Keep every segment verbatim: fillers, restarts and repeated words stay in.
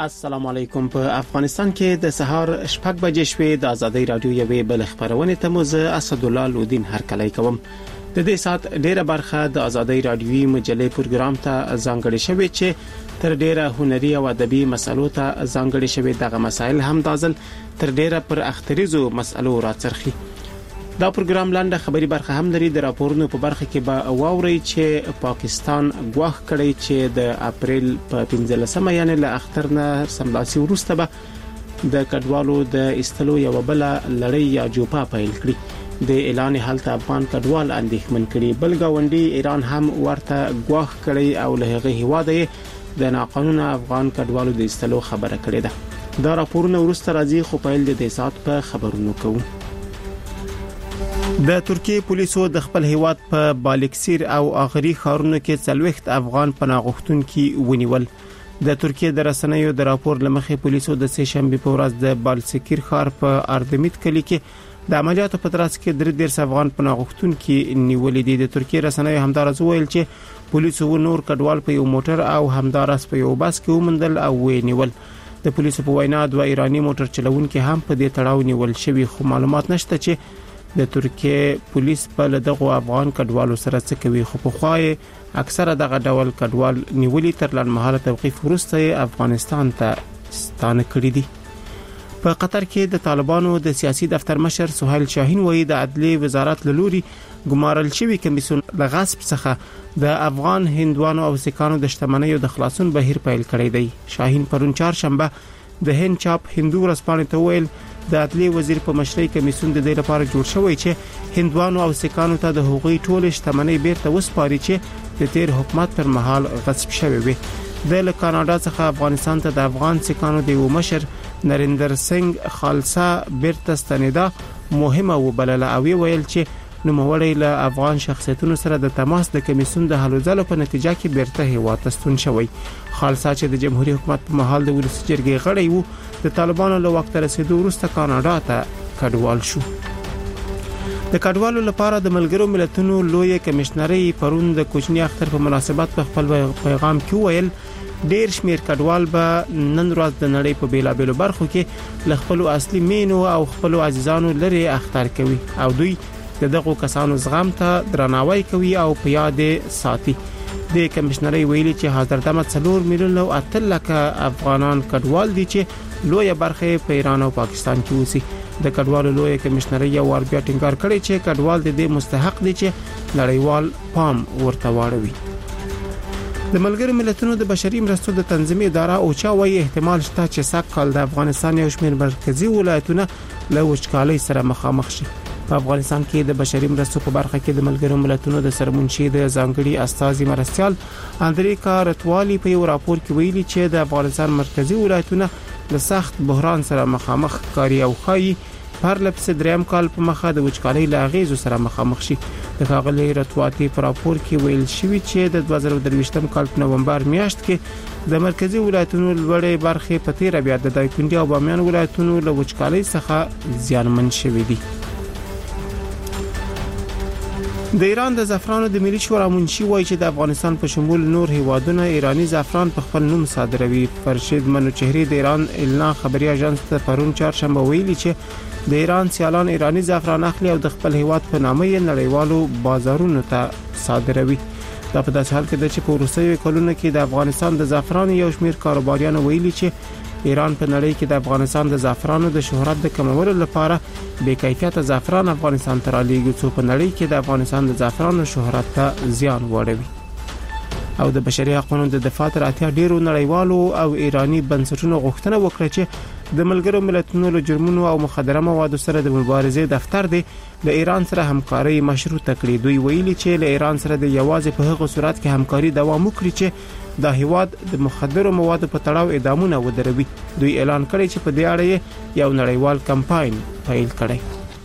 السلام علیکم. په افغانستان کې د سهار شپږ بجې شوې د ازادي رادیو یوې بل خبرونه ته مو زه اسد الله لودین هرکلی کوم. د دې سات ډیره برخه د ازادي رادیوي مجلې پروګرام ته ځانګړې شوې چې تر ډیره هنري او ادبي مسلو ته ځانګړې شوې. دغه مسایل هم دازل تر ډیره پر اختریزو مسلو راڅرخي. دا پروګرام لاندې خبري برخه هم لري. د راپورونو په برخه کې به واوري چې پاکستان غواخ کړی چې د اپریل په پنځلسمه یعنی له اختر نه سملاسي ورسته به د کډوالو د استلو یو بل لړۍ یا جوپا پیل کړي. د اعلان حالت افغان کډوال اندېښمن کړي. بل گاونډي ایران هم ورته غواخ کړی او له هغه هواده د ناقانونه افغان کډوالو د استلو خبره کړې ده. دا راپورونه ورسته راځي خو پیل د دې سات په خبرونو کوو. د ترکیه پولیسو د خپل هیواد په بالکسیر او اغری ښارونو کې څلويخت افغان پناهغښتونکي ونیول. د ترکیه د رسنیو د راپور لمخې پولیسو د سه شنبه په ورځ د بالکسیر ښار په اردمیت کلی کې د عملیاتو په ترڅ کې درې دېرش افغان پناهغښتونکي نیولې دي. د ترکیه رسنیو همدارس ویل چې پولیسو نور کډوال په یو موټر او همدارس په یو باس کې ومندل او ونیول. د پولیسو په وینا دوه ایرانی موټر چلوونکي هم په دې تړاو نیول شوي، خو معلومات نشته چې د ترکیه پولیس په دغه افغان کډوالو سره څه کوي. خو په خوای اکثره دغه ډول کډوال نیولې تر لنډمهاله توقيف وروسته افغانستان ته ستانه کړی دي. په قطر کې د طالبانو د سیاسي دفتر مشر سهیل شاهین وایي د عدلیه وزارت لوري ګمارل شوی کمیسیون لغصب څخه د افغان هندوانو او سکانو د شتمنیو د خلاصون بهیر پیل کړی دی. شاهین پرون چهارشنبه د هند چاپ هندو ورځپاڼې ته ویل د عدلیه وزیر په مشرۍ کمیسیون د دې لپاره جوړ شوی چې هندوانو او سکانو ته د حقوقي ټول شتمنۍ بیرته وسپاري چې د تیر حکومت پر مهال غصب شوی وي. د کاناډا څخه افغانستان ته د افغان سکانو د یو مشر نریندر سنگ خالصا بیرته ستنیدا مهمه وبلله او ویل چې نوموړی له افغان شخصیتونو سره د تماس د کمیسیون د حل ځلو په نتیجه کې بیرته هیواد ته ستون شوی. خالصا چې د جمهوریت حکومت په محل د ولسی جرګې غړی وو د طالبانو له وخت رسیدو وروسته کاناډا ته کډوال شو. د کډوالو لپاره د ملګرو ملتونو لوی کمشنري پرون د کوچنی اختر په مناسبت په خپل پیغام کې ویل ډیر شمیر کډوال به نن ورځ د نړۍ په بیلابېلو برخو کې ل خپل اصلي مینو او خپل عزیزانو لري اختر کوي او دوی دغه کسانو زغم ته درناوی کوي او په یاد ساتي. د کمشنري ویلي چې حاضر دمه څلور میلیون او اتل لکه افغانان کډوال دي چې لوی برخه په ایران او پاکستان کې اوسي. د کډوالو لوی کمشنري یو ور بیا ټینګار کړی چې کډوال د دې مستحق دي چې نړیوال پام ورته واړوي. د ملګرو ملتونو د بشري مرستو د تنظیمي اداره او چا وایي احتمال شته چې سږ کال د افغانستان یو شمېر مرکزی ولایتونه له وچکالۍ سره مخامخ شي. په افغانستان کې د بشري مرستو په برخه کې د ملګرو ملتونو د سرمنشي د ځانګړي استازي مرستيال اندریکا رتوالی په یو راپور کې ویلي چې د افغانستان مرکزی ولایتونه له سخت بحران سره مخامخ کاری او خایي پر لپس دریم کال په مخه د وچکالۍ له اغیزو سره مخامخ شي. د ښاغلي رتوالی په راپور کې ویل شوی چې د دوه زره درویشتم کال په نومبر میاشت کې د مرکزی ولایتونو لوړې برخې په تیر بیا د دایکنډي او بامیان ولایتونو له وچکالۍ څخه زیانمن شوي دي. د ایران د زعفرانو د ملي شورا منشي وایي چې د افغانستان په شمول نور هیوادونه ایرانی زعفران په خپل نوم صادروي. فرشید منوچهری د ایران اعلان خبري اژانس ته پرون چهارشنبه ویلي چې د ایران سیالان ایرانی زعفران اخلي او د خپل هیواد په نامه یې نړیوالو بازارونو ته صادروي. دا په داسې حال کې ده چې په وروستیو کلونو کې د افغانستان د زعفرانو یو شمېر کاروباریان ویلي چې ایران په نړۍ کې د افغانستان د زعفرانو د شهرت د کمولو لپاره بې کیفیته زعفران افغانستان ته رالیږي څو په نړۍ کې د افغانستان د زعفرانو شهرت ته زیان واړوي. او د بشري حقوقو د دفاع تر اتیا ډیرو نړیوالو او ایرانی بنسټونو غوښتنه وکړه چې د ملګرو ملتونو له جرمونو او مخدره موادو سره د مبارزې دفتر دی د ایران سره همکاري مشروطه کړي. دوی ویلي چې له ایران سره د یوازې په هغه صورت کې همکاري دوام وکړي چې د هیواد د مخدره موادو په تړاو اعدامونه ودروي. دوی اعلان کړی چې په دې اړه یو نړیوال کمپاین پیل کړي.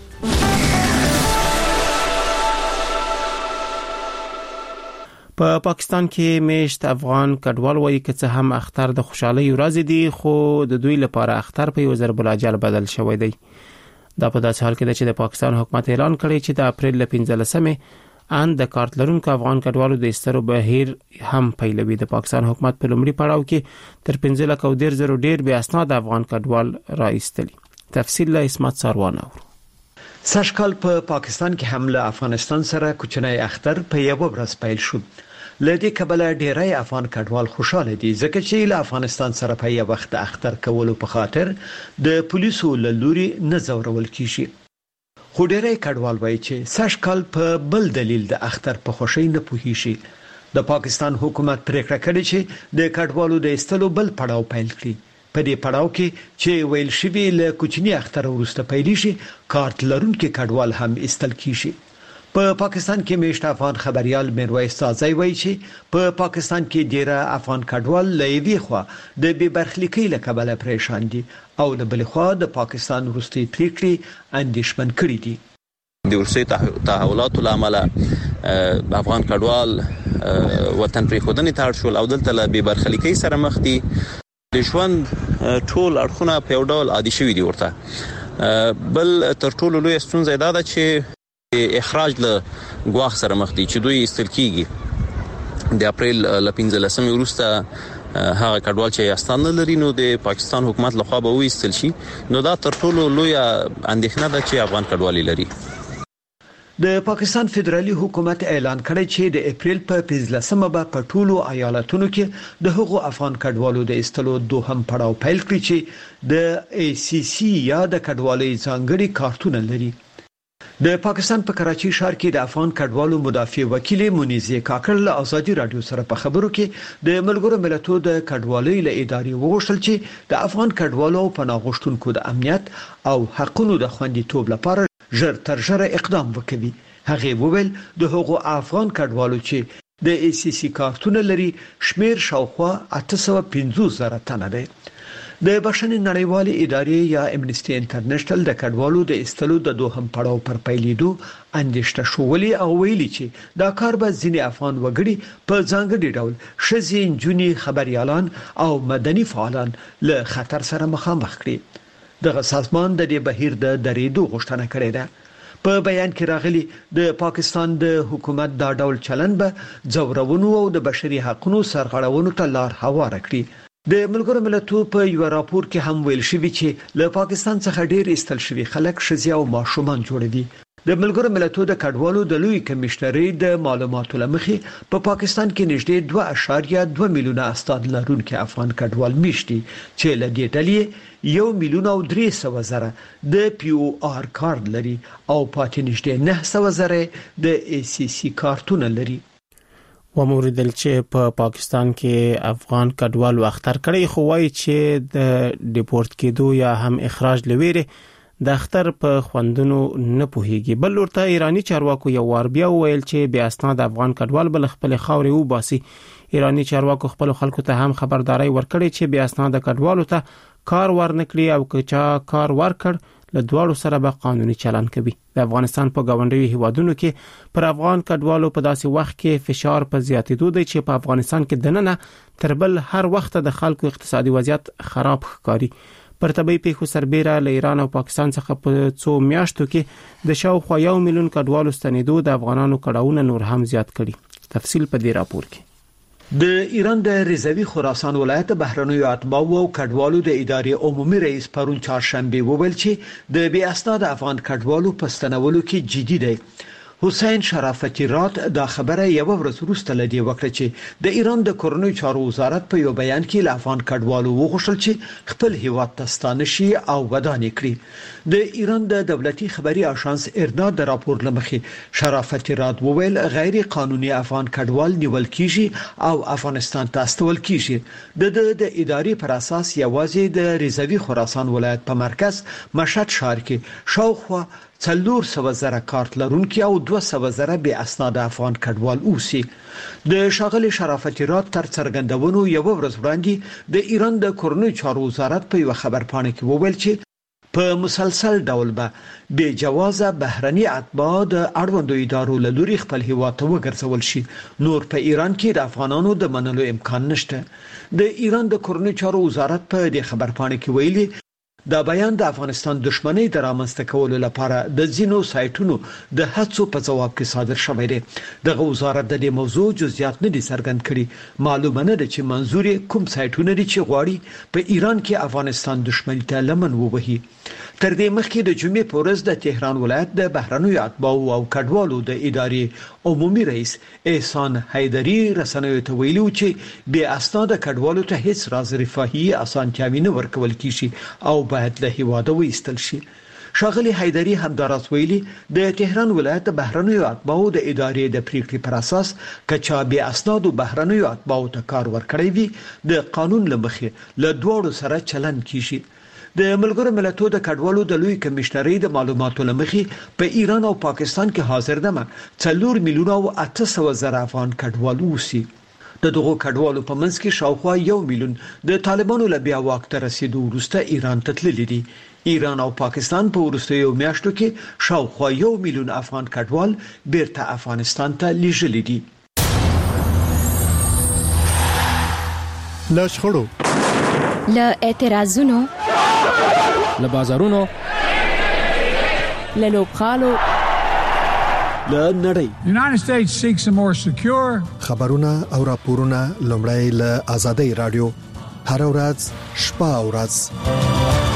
په پا پاکستان کې میشت افغان کډوال وایي چې هم اختر د خوشحالي ورځ دي خو د دوی لپاره اختر په یو ضرب الاجل بدل شوی دی. دا په داسې حال کې ده چې د پاکستان حکومت اعلان کړی چې د اپریل ل پنځلسمې ان د کارت لرونکو افغان کډوالو د استرو بهیر هم پیلوي. د پاکستان حکومت په لومړي پړاو کې تر پنځه لک او ډیر زرو ډیر بیا اسناد افغان کډوال را ایستلي. تفصیل له اسمت سروان اورو. سږکال په پاکستان کې حمله افغانستان سره کوچنی اختر په یو ورځ پیل شو. لدې کبله ډیری افغان کډوال خوشاله دي ځکه چې له افغانستان سره په یو وخت اختر کولو په خاطر د پولیسو له لوري نه ځورول کیږي. خو ډیری کډوال وایي چې سږکال په بل دلیل د اختر په خوشي نه پوهیږي. د پاکستان حکومت پریکړه کړې چې د کډوالو د استلو بل پړاو پیل کړي. په دې پړاو کې چې ویل شوی له کوچنی اختر وروسته پیل شي کارت لرونکو کډوال هم استل کیږي. په پاکستان کې میشت افغان خبريال میرویس تازی وایي چې په پاکستان کې ډیره افغان کډوال لېوي خو د بې برخلیکۍ له کبله پریشان دي او د بل خو د پاکستان وروستي پریکړې اندیشمن کړي دي. د ورسې تحولاتو لامل افغان کډوال وطن پرې خودنې تاړ شول او دلته له بې برخلیکۍ سره مخ دي. د ژوند ټول اړخونه په یو ډول عادي شوي دي ورته. بل تر ټولو لوی ستونزه دا ده چې اخراج له غواخ سره مخ دي چې دوی استل کیږي. د اپریل ل پنځلسمې وروسته هغه کډوال چې استان لري نو د پاکستان حکومت لخوا به وېستل شي. نو دا تر ټولو لوی اندېښنه ده چې افغان کډوالي لري. د پاکستان فدرالي حکومت اعلان کړی چې د اپریل په پنځلسمه به په ټولو ایالتونو کې د هغو افغان کډوالو د استلو دوهم پړاو پیل کړي چې د ای سی سی یا د کډوالۍ ځانګړي کارتونه لري. د پاکستان په کراچي ښار کې د افغان کډوالو مدافع وکیل مونیزه کاکړ له ازادي رادیو سره په خبرو کې د ملګرو ملتونو د کډوالۍ له ادارې وغوښتل چې د افغان کډوالو په ناغښتونکو د امنیت او حقوقو د خوندیتوب لپاره ژر تر ژره اقدام وکړي. هغه وویل د هغو افغان کډوالو چې د ای سی سی کارتونه لري شمیر شاوخوا اته سوه پنځوس زره تنه دی. د بشري نړیوالې ادارې یا امنیسټي انټرنیشنل د کډوالو د استلو د دوهم پړاو پر پیلیدو اندېښنه شولې او ویلي چې دا کار به ځینې افغان وګړي په ځانګړي ډول ښځې، نجونې، خبريالان او مدني فعالان له خطر سره مخامخ کړي. دغه سازمان د دې بهیر د درېدو غوښتنه کړې ده. په بیان کې راغلي د پاکستان د حکومت دا ډول چلن به ځورونو او د بشري حقوقو سرغړونو ته لار هواره کړي. د ملګرو ملتونو په یو راپور کې هم ویل شوی چې له پاکستان څخه ډیر استل شوی خلک ښځې او ماشومان جوړوي. د ملګرو ملتونو د کډوالو د لوی کمشنري د معلوماتو لمخې په پاکستان کې نږدې دوه اعشاریه دوه میلیونه اسناد لرونکي افغان کډوال میشتي چې له دې ډلې یو میلیون او درې سوه زره د پی او آر کارت لري او پاتې نږدې نه سوه زره د ای سی سی کارتونه لري. و موریدل چې په پاکستان کې افغان کډوال اختر کړي خو وايي چې د ډیپورت کېدو یا هم اخراج لويره د اختر په خوندونو نه پوهیږي. بل ورته ایرانی چارواکو یو وار بیا ویل چې بیا اسناد افغان کډوال بل خپل خاوري و باسي. ایرانی چارواکو خپل خلکو ته هم خبرداري ورکړي چې بیا اسناد کډوالو ته کار ورنکړي او که چا کار ورکړ له دواړو سره به قانوني چلن کوي. د افغانستان په گاونډي هیوادونو کې پر افغان کډوالو په داسې وخت کې فشار په زیاتېدو دی چې په افغانستان کې دننه تر بل هر وخت د خلکو اقتصادي وضعیت خراب ښکاري. پر طبي پیښو سربېره له ایران او پاکستان څخه په څو میاشتو کې د شاوخوا یو میلیون کډوالو ستنېدو د افغانانو کډاونه نور هم زیات کړي. تفصیل په دې راپور کې. د ایران د رضوي خراسان ولایت بهرنیو اتباع او کډوالو د ادارې عمومي رئیس پرون چهارشنبه وویل چې د بې اسناد افغان کډوالو په ستنولو کې جدي دی. حسین شرافتی رات دا خبره یو ورځ وروسته لدی وکړه چې د ایران د کورنۍ چارو وزارت په یو بیان کې له افغان کډوالو وغوښتل چې خپل هیواد ته ستانه شي او ودانې کړي. د ایران د دولتي خبري اژانس ارنا د راپور لمخې شرافتی رات وویل غیر قانوني افغان کډوال نیول کیږي او افغانستان ته استول کیږي. د د ادارې پر اساس یوازې د رضوي خراسان ولایت په مرکز مشهد ښار کې شاوخوا څلور سوه زره کارت لرونکي او دوه سوه زره بې اسناد افغان کډوال اوسي. د شاغلي شرافتی رات تر څرګندونو یو ورځ وړاندې د ایران د کورنۍ چارو وزارت په یو خبرپاڼه کې وویل چې په مسلسل ډول به بې جوازه بهرني اتباع د اړوندو ادارو له لوري خپل هیواد ته وګرځول شي. نور په ایران کې د افغانانو د منلو امکان نشته. د ایران د کورنۍ چارو وزارت په دې خبرپاڼه کې ویلي دا بیان د افغانستان دښمنۍ د رامنځته کولو لپاره د ځینو سایټونو د هڅو په جواب کې صادر شوی دی. دغه وزارت د دې موضوع جزئیات نه دي څرګند کړي. معلومه نه ده چې منظور کوم سایټونه دي چې غواړي په ایران کې افغانستان دښمنۍ ته لمن ووهي. تر دې مخکې د جمعې په ورځ د تهران ولایت د بهرنیو اتباعو او کډوالو د ادارې عمومي رئیس احسان حیدری رسنیو ته ویلي چې بې اسناده کډوالو ته هیڅ راز رفاهي اسانتیاوې نه ورکول کیږي او باید له هیواده وایستل شي. شاغلی حیدری همدارس ویلي د تهران ولایت د بهرنیو اتباعو د ادارې د پریکړې پر اساس کچا بې اسنادو بهرنیو اتباعو ته کار ورکړی وي د قانون لمخې له دوړو سره چلن کیږي. د ملګرو ملتونو د کډوالو د لوی کمشنري د معلوماتو لمخې په ایران او پاکستان کې حاضر دمه څلور میلیونه او اته سوه زره افغان کډوال اوسي. د دغو کډوالو په منځ کې شاوخوا یو میلیون د طالبانو له بیا واک ته رسیدو وروسته ایران ته تللي دي. ایران او پاکستان په وروستیو میاشتو کې شاوخوا یو میلیون افغان کډوال بیرته افغانستان ته لیږلي دي. له شخړو، له اعتراضونو، له بازارونو، له لوبغالو، له نړۍ. The United States seeks a more secure خبرونه او راپورونه لومړی له آزادۍ رادیو هر ورځ شپه او ورځ.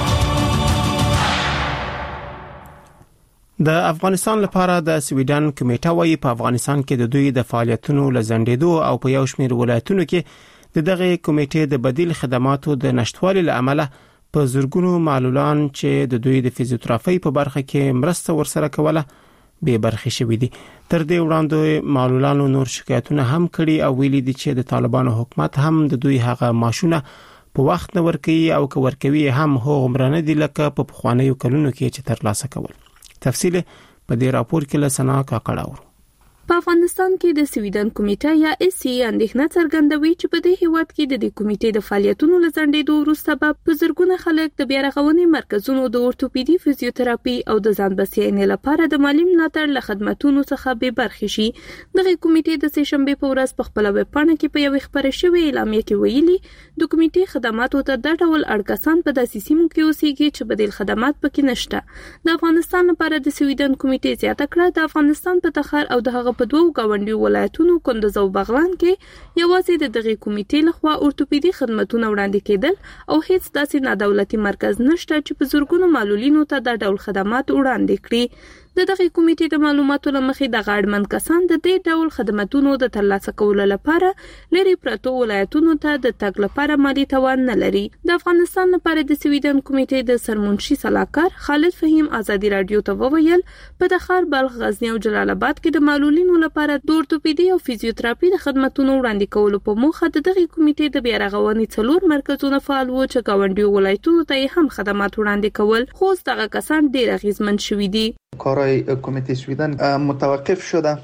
د افغانستان لپاره د سویډن کمیټه وايي په افغانستان کې د دوی د فعالیتونو لزندېدو او په یو شمېر ولایتونو کې د دغه کمیټې د بدیل خدماتو د نشټوالي لامل په زورګونو معلولان چې د دوی د فزیوتراپي په برخه کې مرسته ورسره کوله به برخه شوې دي. تر دې وړاندې معلولانو نور شکایتونه هم کړي او ویلي دي چې د طالبانو حکومت هم د دوی هغه ماشونه په وخت نه ورکوي او که ورکوي هم هغه مرنه دي لکه په پخوانیو کلونو کې چې ترلاسه کول. تفصیل په دې راپور کې له سنا کاکړاور. په افغانستان کې د سویډن کمیټه یا اس سی اندېښنه څرګندوي چې په دې هیواد کې د دې کمیټې د فعالیتونو لزندېدو وروسته به په زرګونه خلک د بیا رغونې مرکزونو د اورتوپیدي فزیوتراپي او د ځان بسیاینې لپاره د مالی ملاتړ له خدماتو څخه به برخه شي. دغه کمیټې د سه شنبه په ورځ په خپل ویب پاڼه کې په یو خبري شوی اعلامیه کې ویلي د کمیټې خدماتو ته د ډول اړکسان په داسې سیمو کې اوسېږي چې بدیل خدمات پکې نشته. د افغانستان لپاره د سویډن کمیټې زیاته کړه د افغانستان په تخار او د په دوو گاونډي ولایتونو کندز او بغلان کې یوازې د دغه کمیټې لخوا اورتوپیدي خدماتونه وړاندې کېدل او هیڅ داسې نادولتي مرکز نشته چې په زورګونو معلولینو ته د ډول خدمات وړاندې کړي. د دغه کمیټې د معلوماتو لمخې د غاړمن کسان د دې ډول خدماتونو د ترلاسه کولو لپاره لري پرتو ولایتونو ته د تګ لپاره مالی توان نه لري. د افغانستان لپاره د سویډن کمیټې د سرمنشي صلاحکار خالد فهیم آزادي رادیو ته وویل په تخار، بلخ، غزنی او جلال آباد کې د معلولینو لپاره د اورتوپیدي او فزیوتراپي د خدماتونو وړاندې کولو په موخه د دغه کمیټې د بیا رغونې څلور مرکزونه فعال وو چې گاونډي ولایتونو ته هم خدمات وړاندې کول، خو دغه کسان ډیر اغیزمن شوي دي. کارای کمیټې سویډن متوقف شده.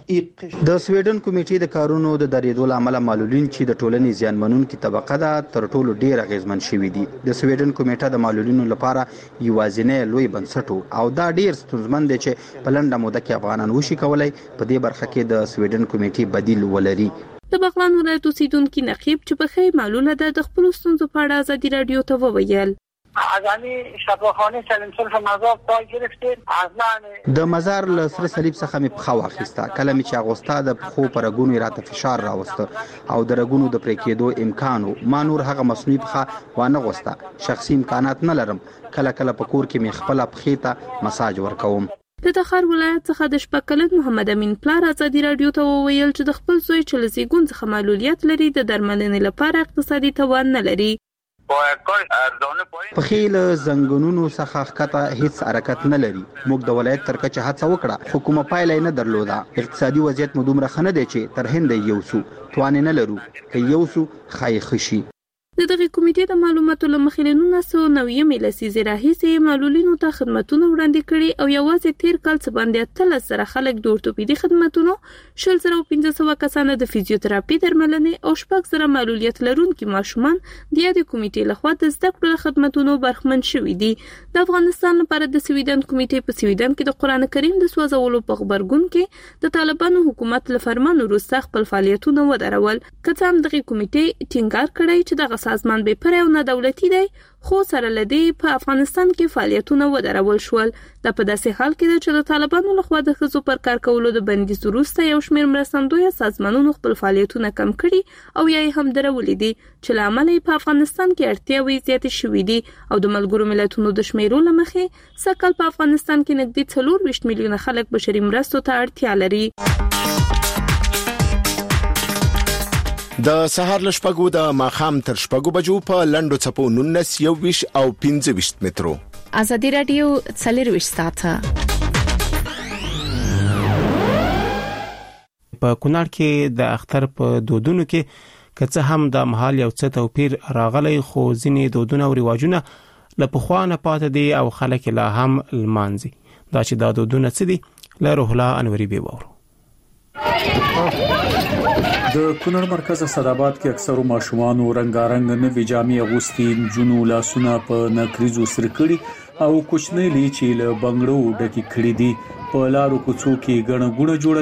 د سویډن کمیټې د کارونو د درېدو لامل معلولین چې د ټولنې زیانمنونکي طبقه ده تر ټولو ډیر اغیزمن شوي دي. د سویډن کمیټه د معلولینو لپاره یوازینی لوی بنسټ او دا ډیر ستونزمن دی چې په لنډه موده کې افغانان وشي کولای په دې برخه کې د سویډن کمیټې بدیل ولري. د بغلان ولایت اوسیدونکو نقیب چې په خې معلوله ده د خپل ستونزو په اړه آزادي رادیو ته وویل ازانی شفاخانه سلمسل مزار پای گرفتیم ازلان د مزار له سره صلیب څخه مې پخوا واخیسته. کله مې چې اغوستا د خو پرګونو راته فشار راوسته او د رګونو د پرې کېدو امکان ما نور هغه مصنوعي پخه وانه غوسته. شخصي امکانات نه لرم. کله کله په کور کې مې خپل پخې ته مساج ورکوم. د تخار ولایت څخه د شپکلن محمد امین پلار آزادي رادیو ته وویل چې د خپل زوی چې لزیګون څخه معلولیت لري د درملنې لپاره اقتصادي توان نه لري. په خیل زنګونونو څخه ښکته هیڅ حرکت نه لري. موږ د ولایت تر کچه هڅه وکړه خو کومه پایله نه درلوده. اقتصادي وضعیت مو دومره ښه نه دی چې تر هند یو سو توان نه لرو که یو سو خای خشي. د دغه کمیټې د معلوماتو لمخې له نولس سوه نوي لسیزې راهیسې معلولینو ته خدماتونه وړاندې کړي او یوازې تیر کال څه باندې اتلس زره خلک د اورتوپیدي خدماتونو، شل زره او پنځه سوه کسانه د فزیوتراپي درملنې او شپږ زره معلولیت لرونکي ماشومان د یادې کمیټې لخوا د زده کړو خدماتونو برخمن شوي دي. د افغانستان لپاره د سویډن کمیټې په سویډن کې د قرآن کریم د سوځولو په خبرګون کې د طالبانو حکومت له فرمان وروسته خپل فعالیتونه ودرول. که څه هم دغه کمیټې ټینګار کړی چې دغه سازمان به پر او نه دولتي دی خو سره لدی په افغانستان کې فعالیتونه ودرول شول. د په داسې حال کې چې د طالبانو لخوا د ښځو پر کار کولو د بندیز وروسته یو شمېر مرستندویه سازمانونو خپل فعالیتونه کم کړي او یا هم درولې دي چې له امله په افغانستان کې اړتیاوې زیاتې شوې دي او د ملګرو ملتونو د شمیرو له مخې سکل په افغانستان کې نږدې څلور ویشت میلیونه خلک بشري مرستو ته اړتیا لري. د سهار له شپږو د ماخام تر شپږو بجو په لندو چپو نونس یو ویش او پنځه ویش مترو. ازادي رادیو څلور ویش ساعته. په کونړ کې د اختر په دودونو کې که څه هم د محل یو څه توپیر راغلی خو ځینې دودونه او رواجونه له پخوانه پاتې دي او خلک لا هم لمانځي. دا چې دا دودونه څه دي له روح الله انوري به وورو. د کونړ مرکز اسداباد کې اکثرو ماشومان رنگارنګ نوې جامې اغوستي، جنو لاسونه په نکریزو سر کړي او کوچنی لیچې له بنگړو ډکی کړي دي. په لارو کوڅو کې غڼه غوڼه جوړه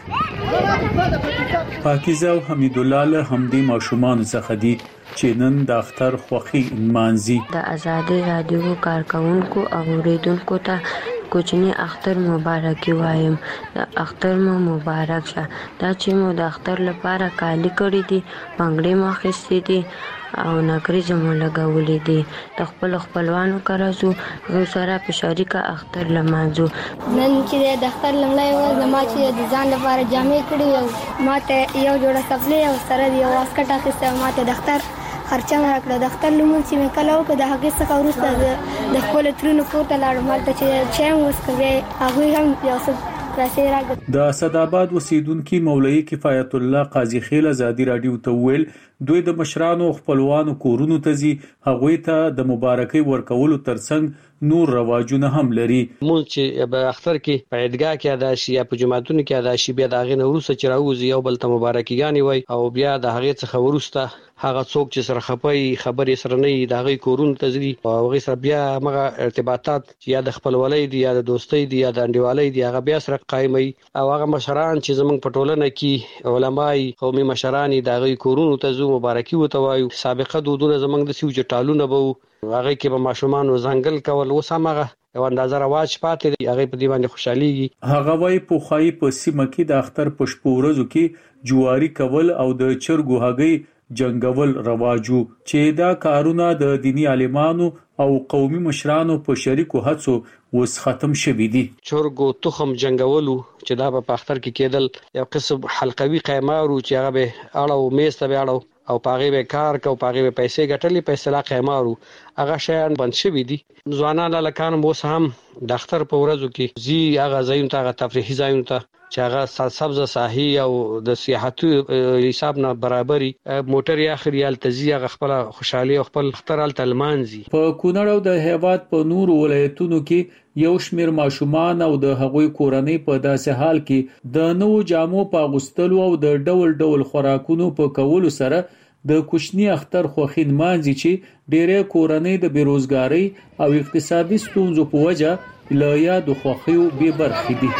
کړي. پاکیزه او حمید الله له همدې ماشومان څخه دي چې نن د اختر خوخي مانزي. د آزادي رادیو کارکونکو او اوریدونکو ته کوچنی اختر مبارکي وایم. د اختر مو مبارک شه. دا چې مو د اختر لپاره کالی کړی دي، پنګړې مو اخیستې دي او نکریز مو لګولې دي. د خپل خپلوانو کرازو غو سره په شریکه اختر لمانځو. نن چې د اختر لمړی و زما چې د ځان لپاره جامې کړې او ماته یو جوړه سپلې او سره یو واسکټ اخیسته. ماته د اختر خرچه راکړه. د اختر لمونځ چې مې کله وکړ د هغې څخه وروسته د خپل ترونو کور ته لاړم، هلته چې چای مې وڅښه هغوی هم یو څه پیسې راکړې. د اسداباد اوسیدونکي مولوي کفایت الله قاضي خیل ازادي رادیو ته ویل دوی د مشرانو خپلوانو کورونو ته ځي، هغوی ته د مبارکۍ ورکولو ترڅنګ نور رواجونه هم لري. مونږ چې په اختر کې په عیدګاه کې ادا شي یا په جمعتونو کې ادا شي، بیا د هغې نه وروسته چې راوځي یو بل ته مبارکیګانې وایي او بیا د هغې څخه وروسته هغه څوک چې سره خپي خبرې سره نه د هغې کورونو ته ځي او هغې سره بیا هغه ارتباطات یا د خپلولۍ دي یا د دوستۍ دي یا د انډیوالۍ دي هغه بیا سره قایموي. او هغه مشران چې زموږ په ټولنه کې علماي قومي مشران د هغې کورونو ته ځو، مبارکي ورته وایو. سابقه دودونه زموږ د سیو چې ټالونه به هغه کې به ماشومان ځنګل کول، اوس هم هغه یو اندازه رواج پاتې دی، هغه په دې باندې خوشحاليږي. هغه وايي په خای په سیمه کې د اختر په شپو ورځو کې جواری کول او د چرګو هګۍ جنگول رواجو چې دا کارونه د دینی عالمانو او قومي مشرانو په شریکو هڅو وس ختم شوي دي. چرګو تخم جنگولو چې دا په اختر کې کېدل یو قسم حلقوي قیمارو چې هغه به اړه میز ته اړه او پاغي به کار کو، پاغي به پیسې ګټلې، پیسې لا قیمارو هغه شیان بند شوي دي. ځوانان لکان مو هم د اختر په ورځو کې زی هغه ځایونو ته، هغه تفریحي ځایونو ته چې هغه سبزه ساحي او د سیاحتي حساب نه برابرۍ موټر یا خریال تزي هغه خپل خوشحالي او خپل اخترال تلمانزي. په کونړ او د هیواد په نور ولایتونو کې یو شمیر ماشومان او د هغوی کورنۍ په داسې حال کې د نوو جامو په اغوستلو او د ډول ډول خوراکونو په کولو سره د کوچنی اختر خوخین مانځي چې ډېرې کورنۍ د بیروزګاری او اقتصادي ستونزو په وجه له یاد خوخیو به برخې دي.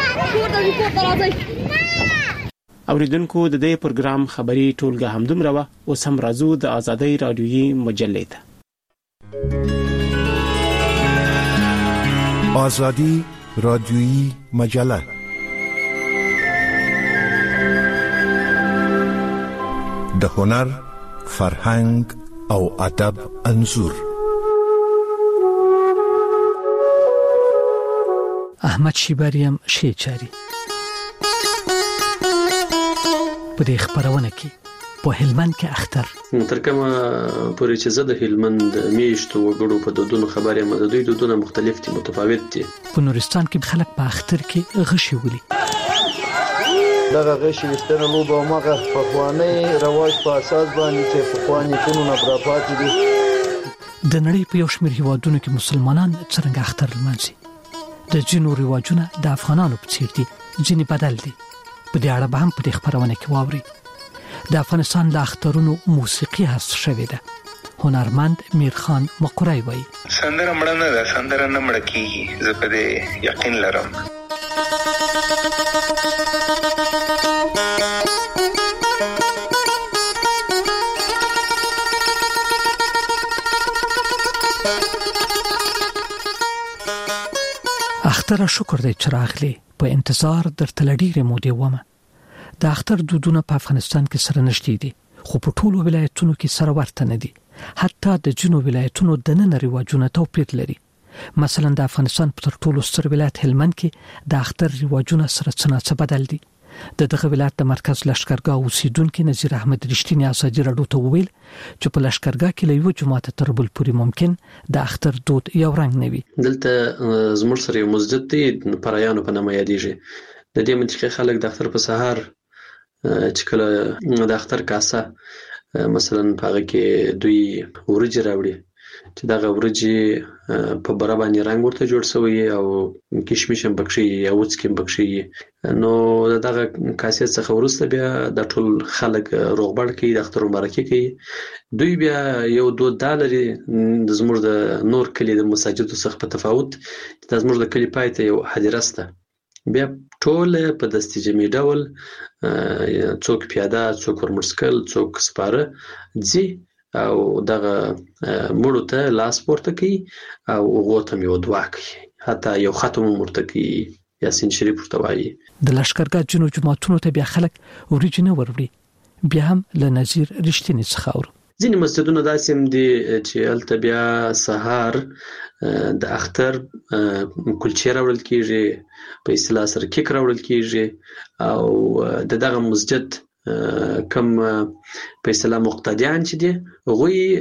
اوریدونکو د دې پروګرام خبري ټولګه همدومره و. اوس هم راځو د آزادۍ رادیويي مجلې ته. آزادی رادیویی مجله د هنر، فرهنګ او ادب انځور. احمد شیبریم شیچاری په دې خبرونه کې په هلمند کې اختر تر کومه پورې چې زه د هلمند میشتو وګړو په دودونو خبرې یم، د دوی دودونه مختلف دي، متفاوت دي. په نورستان کې خلک په اختر کې غشي ولي. دغه غشي وستنه لوبه او مغه په خواني رواج په اساس باندې چې په خواني کونو نه برابر دي. د نړۍ په یو شمېر هیوادونو کې مسلمانان څنګه اختر لمانځي. د جنو رواجونه د افغانانو په څیر دي، ځینې بدل دي. په دې اړه به هم په دې خبرونه کې واوري. د افغانستان د اخترونو موسیقي هست شوې ده. هنرمند میرخان مقری وایي سندره مړه نه ده، سندره نه مړه کیږي، زه په دې یقین لرم. اختر شکر دی چې راغلی په انتظار درته لډیره مودې ومه د اختر دودونه په افغانستان کې سره نشته دي خو په ټولو ولایتونو کې سره ورته نه دي حتی د جنوب ولایتونو د نن رواجونه توپیر لري مثلا د افغانستان په تر ټولو ستر ولایت هلمند کې د اختر رواجونه سره څه بدل دي د دغه ولایت د مرکز لشکرګاه اوسیدونکو نذیر احمد رښتینی ازادي راډیو ته وویل چې په لشکرګاه کې له یو جماعت تر بل پورې ممکن د اختر دود یو رنګ نوي دلته زموږ سره یو مسجد دی پرایانو په نامه یادېږي د دې منطقې خلک د اختر په سهار چې کله د اختر کاسه مثلا هغه کې دوی ورجې راوړي چې دغه ورجې په بره باندې رنگ ورته جوړ شوی او کشمش هم بکشي یا وڅکم بکشي نو دغه کاسه څخه ورسته بیا د ټول خلک روغبړ کوي د اختر مبارکي کوي دوی بیا یو دود دالري د زموږ د نور کلی د مساجدو څخه په تفاوت د زموږ د کلی پایته یو حجرسته بیا ټول په دستي جمعي ډول څوک پیاده څوک ورمرسکل څوک سپاره ځي او دغه مړو ته لاس پورته کوي او غوته یو دعا کوي حتی یو ختم مرته کوي یاسین شریف ورته وایي د لشکرګاه جنو جماعتونو ته بیا خلک اوریجنه وروړي بیا هم له نذیر رښتینی څخه اورو ځینې مسجدونه داسې هم دي چې هلته بیا سهار د اختر کلچې راوړل کېږي په اصطلاح سره کیک راوړل کېږي او د دغه مسجد کم په اصطلاح مقتدیان چې دي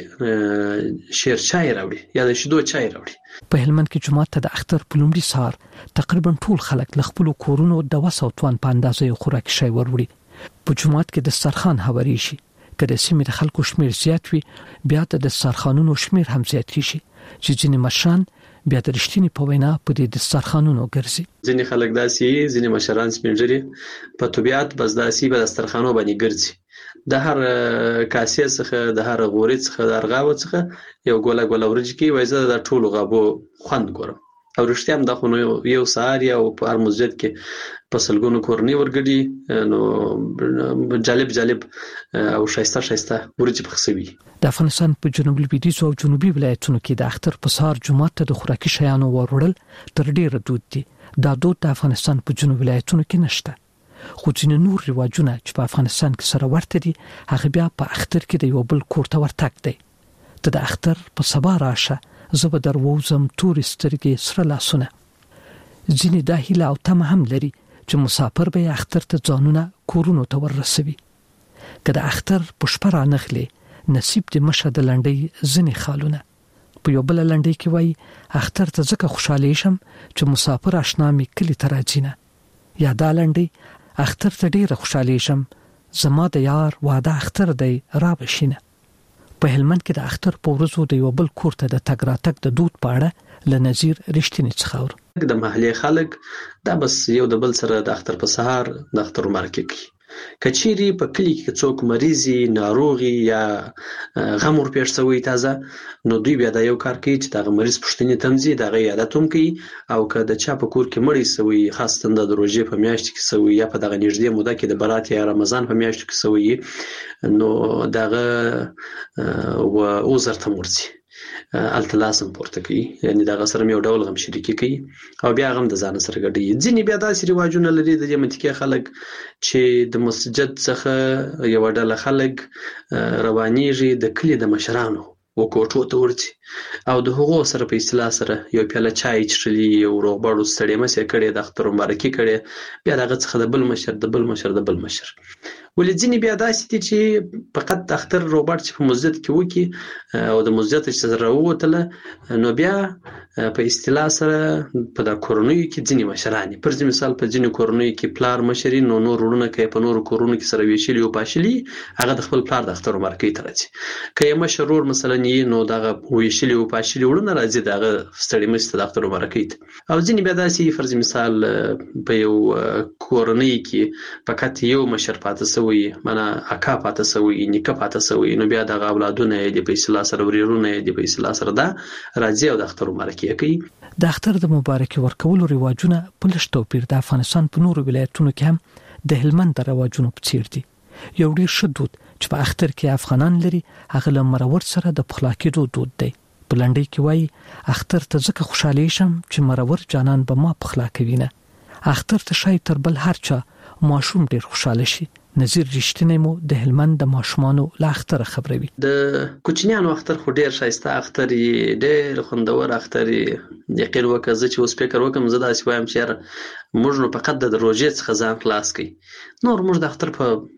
غوي شیر چای راوړي یا د شیدو چای راوړي په هلمند کې جمعه ته د اختر په لومړي سهار تقریبا ټول خلک له خپل کورونو د وسو توان په اندازې خوراک شي وروړي په جمعه کې د دسترخوان هواري شي کله سیمه د خلکو شمیر زیات وي بیا د دسترخوانونو شمیر هم زیات شي چې ځینې مشران بیا د رښتینی په وینا په دې دسترخوانونو ګرځي ځینې خلک داسي ځینې مشران سپینجري په طبيعت بس داسي په دسترخوانو باندې ګرځي د هر کاسې څخه د هر غوري څخه د ارغاو څخه یو ګوله ګوله ورج کی وایزه د ټولو غابو خوند ګورم او رښتیا هم د خو یو سهار یا په هر مسجد کې په سلګونو کورنۍ ورګډي نو جالب جالب او شایسته شایسته ورج پخسوي د افغانستان په جنوبي لویدیځ او جنوبي ولایتونو کې د اختر په سهار جمعه ته د خوراکي شیانو وروړل تر ډیره دود دي دا دود د افغانستان په جنوبي ولایتونو کې نشته خو ځینې نور رواجونه چې په افغانستان کې سره ورته دي هغه بیا په اختر کې د یو بل کور ته ورتګ دی ته د اختر په سبا راشه زه به درووزم تورې سترګې سره لاسونه ځینې دا هیله او تمه هم لري چې مسافر به اختر ته ځانونه کورونو ته ورسوي که د اختر په شپه رانغلي نصیب د مشه د لنډۍ ځینې خالونه په یو بل لنډۍ کې وایي اختر ته ځکه خوشاله شم چې مسافر آشنا مې کلی ته راځي نه یا دا لنډۍ اختر ته ډیره خوشاله شم زما د یار واده اختر دی را بشینه په هلمند کې د اختر په ورځو د یو بل کور ته د تګ راتګ د دود په اړه له نذیر رښتینی څخه اورو د محلي خلک دا بس یو د بل سره د اختر په سهار د اختر مارکه کوي کچيري په کلی کې څوک مریضي ناروغي یا غم ور پیښ شوی تازه نو دوی بیا دا یو کار کوي چې دا مریض پښتني تمزي دا عادت هم کوي او که د چا په کور کې مړی شوی خاصه د روزې په میاشت کې شوی یا په دغه نږدې موده کې د برات یا رمضان په میاشت کې شوی نو دغه و اوزر تمورسي التلاسم پورته کوي یعنی دا غسر یو ډول غم شریکي کوي او بیا غم د ځان سره ګډي ځینې بیا داسې رواجونه لري د منطقې خلک چې د مسجد څخه یو ډول خلک روانيږي د کلی د مشرانو وکوټو ته ورځي او د هغو سره په اصطلاح سره یو پیاله چای چړلی یو روغبړو ستړي مسه کړي د اختر مبارکي کړي بیا دغه څخه د بل مشر د بل مشر د بل مشر ولې ځینې بیا داسې دي چې فقط د اختر روغبړ چې په مسجد کې وکي او د مسجد چې سره راووتله نو بیا په اصطلاح سره په د کورونو کې ځینې مشرانی پر ځینې مثال په ځینې کورونو کې پلار مشري نو نور ورونه کې په نور کورونو کې سره ویشلی او پاشلی هغه د خپل پلار د اختر مبارکي ته راځي که مشرور مثلا نو دغه ویشلی او پاشلی ورونه راځي دغه ستړي مست د اختر مبارکي او ځینې بیا داسې فرض مثال په یو کورونو کې فقط یو مشر پاتې وي معنا اکا پاته سوی نیکه پاته سوی نو بیا د اولادونه د پیسلا سره وريرونه د پیسلا سره دا راځي او د اختر مبارکي کوي د اختر د مبارکي ورکولو رواجونه په لږ توپیر د افغانستان په نورو ولایتونو کې هم د هلمند د رواجونو په څیر دي یو ډیر شدود چې په اختر کې افغانان لري هغه له مرور سره د پخلا کېدو دود دی په لنډۍ کې وایي اختر ته ځکه خوشاله شم چې مرور جانان به ما پخلا کوي نه. اختر ته شاید تر بل هر چا ماشوم ډیر خوشاله شي. نظیر رښتینی مو د هلمند د ماشومانو لا اختر خبروي. د کوچنیانو اختر خو ډیر شایسته اختر یې، ډیر خوندور اختر یې. یقین وکړه زه چې اوس فکر وکم زه داسې وایم چې موږ نو فقط د روژې څخه ځان خلاص کړي، نور موږ د اختر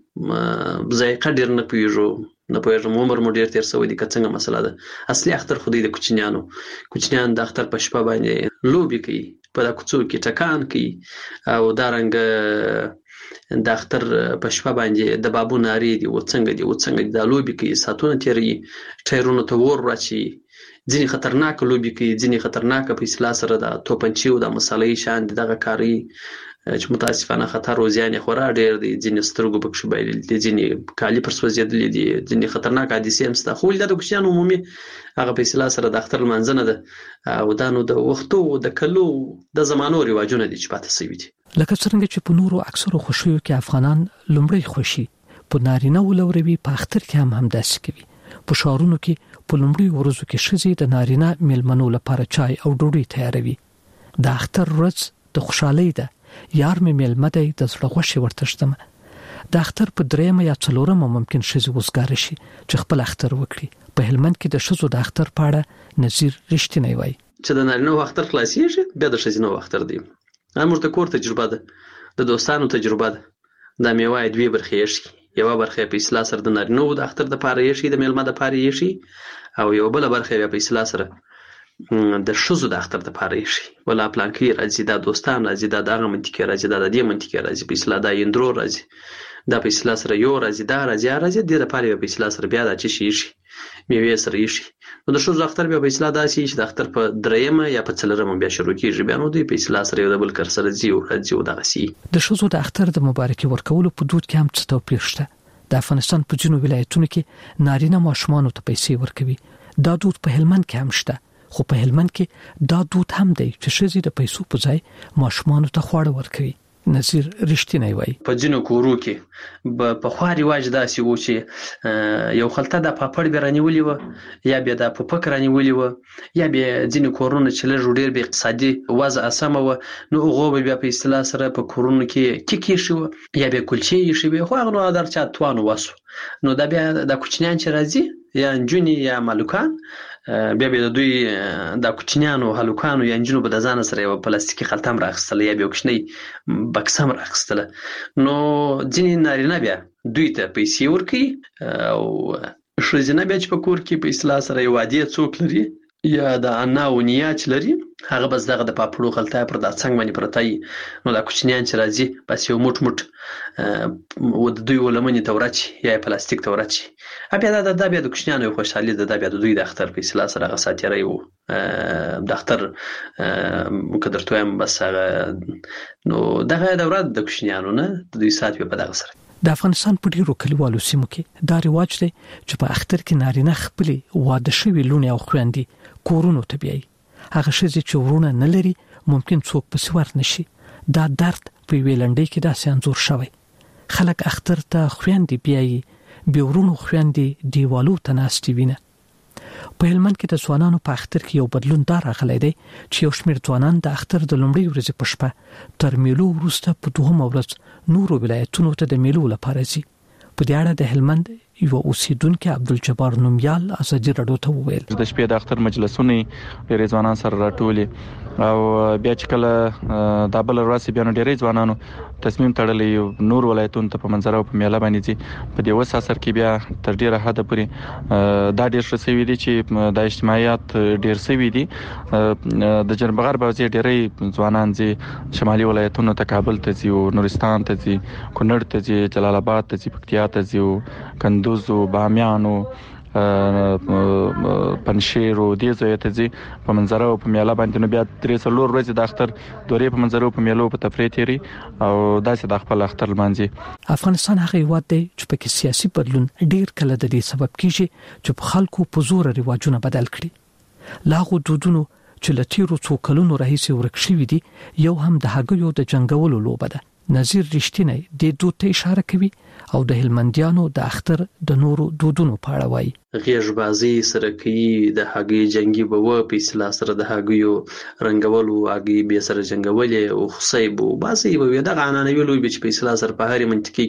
په ذایقه ډیر نه پوهیږو، نه پوهیږم عمر مو ډیر تیر شوی دی که څنګه مسله ده. اصلي اختر خو دی د کوچنیانو. کوچنیان د اختر په شپه باندې لوبي کوي، په د کوڅو کې ټکان کوي، او دا رنګ د اختر په شپه باندې د بابو ناری دی او څنګه دی او څنګه دی د لوبي کوي، ساتونه تیری، ټایرونو ته ور راچی، ځینې خطرناک لوبي کوي، ځینې خطرناک په اصطلاح سره د توپنچي او د مسالې شان دغه کاری چې متاسفانه خطر او زیان خورا ډیر دی. ځینې سترګو بکښ بایل دي، ځینې کالی پر سوځیدل دي، ځینې خطرناک حادثې هم سته. خو د کوچنیانو عمومي هغه په اصطلاح سره د اختر منځنه ده او دا نو د وختو د کلو د زمانو رواجونه دي چې پاتې شوي دي. لکه څنګه چې په نورو اکثرو خوشیو کې افغانان لومړی خوشي په نارینه ولوروي، په اختر کې هم همداسې کوي. په ښارونو کې په لومړي ورځو کې ښځې د نارینه میلمنو لپاره چای او ډوډۍ تیاروي. د اختر ورځ د خوشحالۍ ده، یار مې میلمه دی، د زړه غوښې ورته ږدمه. د اختر په دریمه یا څلورمه ممکن ښځې وزګاره شي چې خپل اختر وکړي. په هلمند کې د ښځو د اختر په اړه نظیر رښتینی وایي چې د نارینه اختر خلاصېږي، بیا د ښځینه اختر دی. موږ د کور تجربه ده، د دوستانو تجربه ده. د میوه دوی برخې یشي، یو برخه په اصطلاح سره د نارینه د اختر د پاره یشي، د میلمه د پاره یشي، او یو بل برخه په اصطلاح سره د ښځو د اختر د پاره یشي. ولا پلانکی راځي، دا دوستان راځي، دا دغه منطقه راځي، دا د دې منطقه راځي، په اصطلاح دا یندرو راځي، دا په اصطلاح سره یو راځي، دا راځي راځي د دې لپاره په اصطلاح سره بیا د چی شي شي میوه سره یشي. نو د ښځو اختر بیا په اصطلاح داسي چې د اختر په دریمه یا په څلورمه بیا شروع کیږي، بیا نو د په اصطلاح سره یو د بل کر سره زی او راځي او دغه سی. د ښځو د اختر د مبارکي ورکولو په دود کې هم څه توپیر شته. د افغانستان په ځینو ولایتونو کې نارینه ماشومان ته پیسې ورکوي. دا دود په هلمند کې هم شته، خو په هلمند کې دا دود هم دی چې ښځې د پیسو په ځای ماشومان ته خواړه ورکوي. نظیر رښتینی وایي په ځینو کورو کې په خوا رواج داسې و چې یو خلطه د پاپړ به رانیولې و، یا بیا د پوپک رانیولې و، یا بیا ځینې کورونه چې لږ ډېر به اقتصادي وضع سمه و، نو هغه به بیا په اصطلاح سره په کورونو کې کیک ایښي و یا بیا کلچې ایښي وي. خو هغه نو در چا توان وسو، نو دا بیا د کوچنیان چې راځي یا نجونې یا مالوکان، بیا بیا د دوی د کوچنیانو هلوکانو یا نجونو به د ځان سره یو پلاستیکي خلطه هم راخستله یا بیا کوچنی بکس هم راخستله. نو ځینې نارینه بیا دوی ته پیسې ورکوي، او ښځینه بیا چې په کور کې په اصطلاح سره یو عادي څوک لري یا د انا او نیا چې لري، هغه بس دغه د پاپړو خلطه پر د څنګ باندې پرته وي. نو د کوچنیان چې راځي بس یو موټ موټ و د دوی ولمنې ته ورچي یا پلاستیک ته ورچي. بیا دا د بیا د کوچنیانو خوشحالي ده، بیا د دوی د اختر په اصطلاح سره هغه ساتیری و د اختر که درته وایم بس هغه نو دغه دوره د کوچنیانو نه د دوی سات په دغه سره. د افغانستان په ډیرو کلیوالو سیمو کې دا رواج دی چې په اختر کې نارینه خپلې واده شوي لونې او خویندې کورونو ته بیایي. هغه ښځې چې ورونه نه لري ممکن څوک پسې ورنشي. دا درد په یوې لنډۍ کې داسې انځور شوی. خلک اختر ته خویندې بیایي، بې ورونو خویندې دیوالو ته ناستې وینه. په هلمند کې د ځوانانو په اختر کې یو بدلون دا راغلی دی چې یو شمېر ځوانان د اختر د لومړۍ ورځې په شپه تر میلو وروسته په دوهمه ورځ نورو ولایتونو ته د میلو لپاره ځي. په دې اړه د هلمند یو اوسیدونکو عبدالجبار نومیال ازادي راډیو ته وویل د شپې د اختر مجلسونه ډېر ځوانان سره راټولي او بیا چې کله د بل ورځ بیا ډېر ځوانانو تصمیم تړلی نور ولایتونو ته په منظره او په میله باندې ځي. په دې وسه سر کې بیا تر ډیره حد پورې دا ډېر ښه شوي دي چې د اجتماعیت ډېر شوي دي. د جنوب غرب وځي ډېرې ځوانان ځي شمالي ولایتونو ته، کابل ته ځي او نورستان ته ځي، کونړ ته ځي، جلال آباد ته ځي، پکتیا ته ځي، کندوز او بامیانو پنشیر او دې ځای ته ځي په منظره او په میله باندې. نو بیا درې څلور ورځې د اختر دورې په منظره او په میلو په تفریح تیری او داسې د خپل اختر لمانځي. افغانستان هغه هیواد دی چې په کې سیاسي بدلون ډیر کله د دې سبب کیږي چې په خلکو په زور رواجونه بدل کړي. لاغو دودونو چې لتیرو څو کلونو راهیسې ورک شوي دي، یو هم د هغوی د جنگولو لوبه ده. نظیر رښتینی د دود ته اشاره کوي او د هلمندیانو د اختر د نورو دودونو په اړه وایي. غیږبازي سره کوي، د هګۍ جنگي به و په اصطلاح سره د هګیو رنګولو، هګۍ به سره جنگولې او خصيب او باسي به دغه عنعنوي لوی به په اصطلاح سره په هرې منطقي